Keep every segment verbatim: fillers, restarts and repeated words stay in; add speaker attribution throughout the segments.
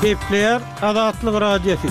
Speaker 1: Kepler Azatlyk Radiosu.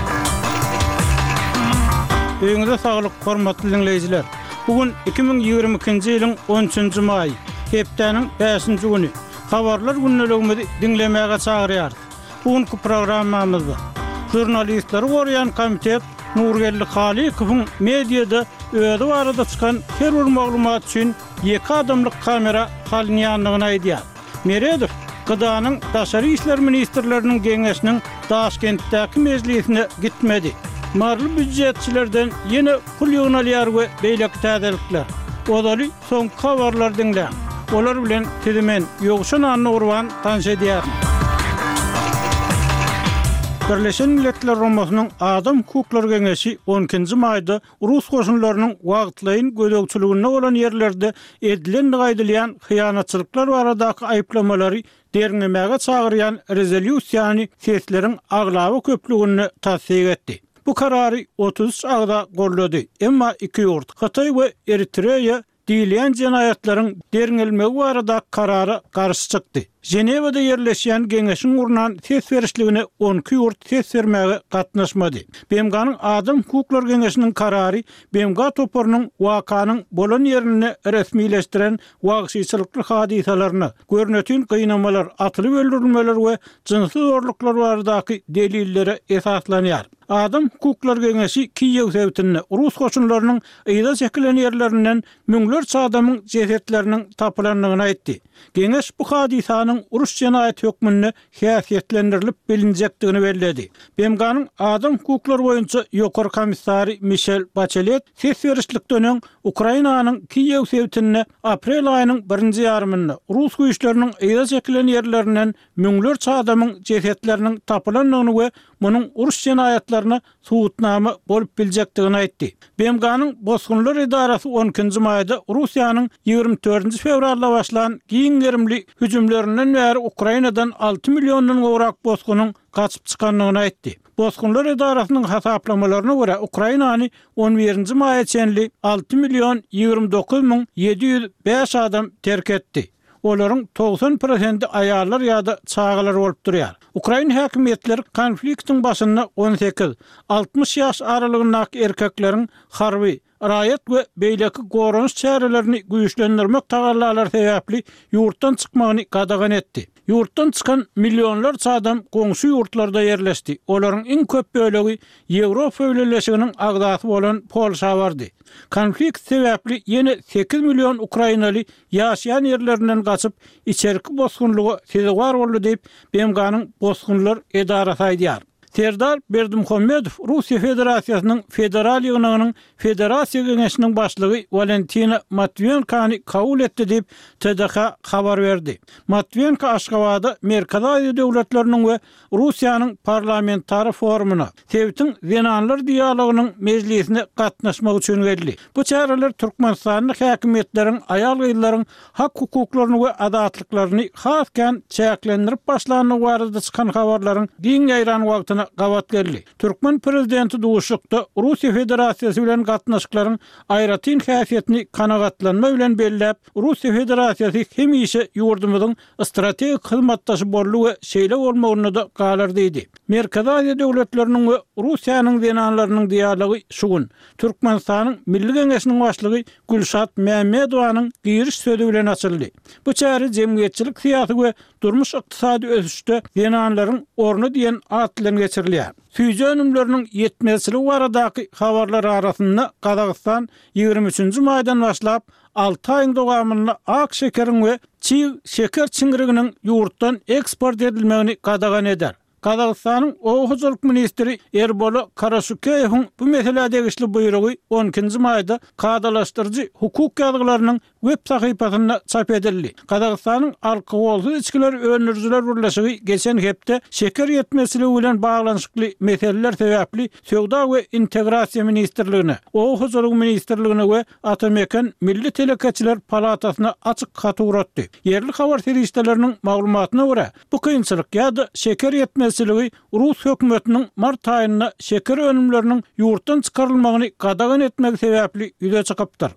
Speaker 1: Öňüňizde saglyk, hormatly dinleýijiler. Bugün iki bin ýygrimi ikinji ýylyň on üçünji maý, hepdeniň beşinji güni. Habarlar günnelegimizi dinlemäge çagyrýar. Bugünkü programmamyzda jurnalistleri goraýan komitet Nurgelli Halikowyň mediada öýde barada çykan her bir maglumat üçin iki adamlyk kamera halynýanlygyny aýdýar. Meredow Gıdanyň Daşary işler ministrleriniň geňeşiniň Daşkentdäki mejlisine gitmedi. Marly büdjetçilerden ýene pul ýygnalýar we beýleki täzelikler. Odaly soň habarlar dinleň. Olar bilen tidimen ýogşan anny urban tanş edýär. Birleşen Milletler Romasynyň Adam Hukuklary Geňeşi on ikinji maýda Rus goşunlarynyň wagtlaýyn gödekçiligine bolan ýerlerde edilen gaýdylýan hyýanatçylyklar baradaky aýplamalary derňemäge çagyrýan rezolýusiýany sesleriň aglaby köpligini tasdik etdi. Bu karary otuz üç agda gollady. Emma iki ýurt Hatay we Eritreýa diýilen jenayatlaryň derňelmegi barada karara garşy çykdy. Jenewada yerleşýän geňeşiň urnan ses berişligine on iki ýurt ses bermäge gatnaşmady. B M G'nyň Adam Hukuklary Geňeşiniň karary B M G toporunyň wakanyň bolan ýerini resmileşdiren wagşyçylykly hadisalaryny, görnetýän gynamalar, atylyp öldürilmeler we jinsy zorluklar baradaky delillere esaslanýar. Adam Hukuklary Geňeşi Kiýew sewtini Rus goşunlarynyň ýyda çekilen ýerlerinden müňlerçe adamyň jesetleriniň tapylanlygyny aýtdy. Geňeş bu hadisanyň uruş jenaýat hökmüne häsiýetlendirilip bilinjekdigini bellädi. B M G'nyň Adam Hukuklary boýunça ýokary komissary Michel Bachelet ses berişlik dönem Ukrainanyň Kiýew sewtini aprel aýynyň birinji ýarymynda Rus güýçleriniň ýyda çekilen ýerlerinden müňlerçe adamyň jesetleriniň tapylanlygyny we munyň uruş jenaýatlaryny suwutnama bolup biljekdigini aýtdy. B M G'nyň Bosgunlar idarasy on ikinji maýda Russiýanyň ýygrimi dördünji fevralda başlan giň gerimli hüjümlerinden bäri Ukrainadan alty millionddan gowrak bosgunyň gaçyp çykanlygyny aýtdy. Bosgunlar idarasynyň hasaplamalarına görä Ukrainany on birinji maýa çenli alty million ýygrimi dokuz ming ýedi ýüz beş adam terk etdi. Olaryň toğsan prosenti aýallar ýa-da çagalar bolup durýar. Ukraina häkimetleri konfliktiň başynda on sekiz altmış ýaş aralygyndaky erkekleriň harby raýat we beýleki gorunç çärelerini güýçlendirmek tagallar sebäpli ýurtdan çykmagyny gadagan etdi. Ýurtdan çykan millionlarça adam goňşy ýurtlarda ýerleşdi. Olaryň iň köp bölegi Ýewropa öwreleşiginiň agdasy bolan Polşa bardy. Konflikt sebäpli ýene sekiz million Ukrainaly ýaşaýan ýerlerinden gaçyp içerki bosgunlygy sezewar boldy diýip B M G'nyň Bosgunlar idarasy aýdýar. Serdar Berdimuhammedow Russiýa Federasiýasynyň federal ýygynynyň Federasiýa Geňeşiniň başlygy Valentina Matviyenkany kabul etdi diýip T D H habar berdi. Matviyenka Aşgabatda Merkezi Aziýa döwletleriniň we Russiýanyň parlamentary forumuna Sewtiň Zenanlar dialogynyň mejlisine gatnaşmak üçin geldi. Bu çäreler Türkmenistanyň häkimetleriň aýal gyýlaryň hak hukuklaryny we adatlyklaryny hasken çäklendirip başlanyny barada çykan habarlaryň giň ýaýran wagtyna gabat geldi. Türkmen prezidenti duşukda Russiýa Federasiýasy bilen gatnaşyklaryň aýratyn häsiýetini kanagatlanma bilen belläp, Russiýa Federasiýasy hemişe ýurdumyzyň strategik hyzmatdaşy boldy we şeýle bolmagyny da galar diýdi. Merkezi Aziýa döwletleriniň we Russiýanyň denanlarynyň dialogy şu gün Türkmenistanyň Milli Geňeşiniň başlygy Gülşat Mämmedowanyň giriş sözi bilen açyldy. Bu çäre jemgyýetçilik syýasy we durmuş ykdysady ösüşde denanlaryň orny diýen at bilen geçirilýär. Süýje önümleriniň ýetmezçiligi baradaky habarlar arasynda Kazakystan ýygrimi üçünji maýdan başlap alty aýyň dowamında ak şekeriň we çiğ şeker çiňiriginiň ýurtdan eksport edilmegini gadagan eder. Kazakystanyň Owguçylyk ministri Erbolo Karasukeýewiň bu meselede degişli buýrugy on ikinji maýda kadalaşdyrjy hukuk ýazgylarynyň web sahypasynda çap edildi. Kazakystanyň Alkogolsuz içkiler öňürjiler birleşigi geçen hepde şeker ýetmezçiligi bilen baglanyşykly meseleler sebäpli Söwda we Integrasiýa ministrligine, Owguçylyk ministrligine we Atamekan Milli Telekeçiler Palatasyna açyk hat uratdy. Yerli habar serişdeleriniň maglumatyna görä, bu kynçylyk ýa-da şeker ýetmezçiligi Rus hökümetiniň mart aýynda şeker önümleriniň ýurtdan çykarylmagyny gadagan etmek sebäpli ýüze çykypdyr.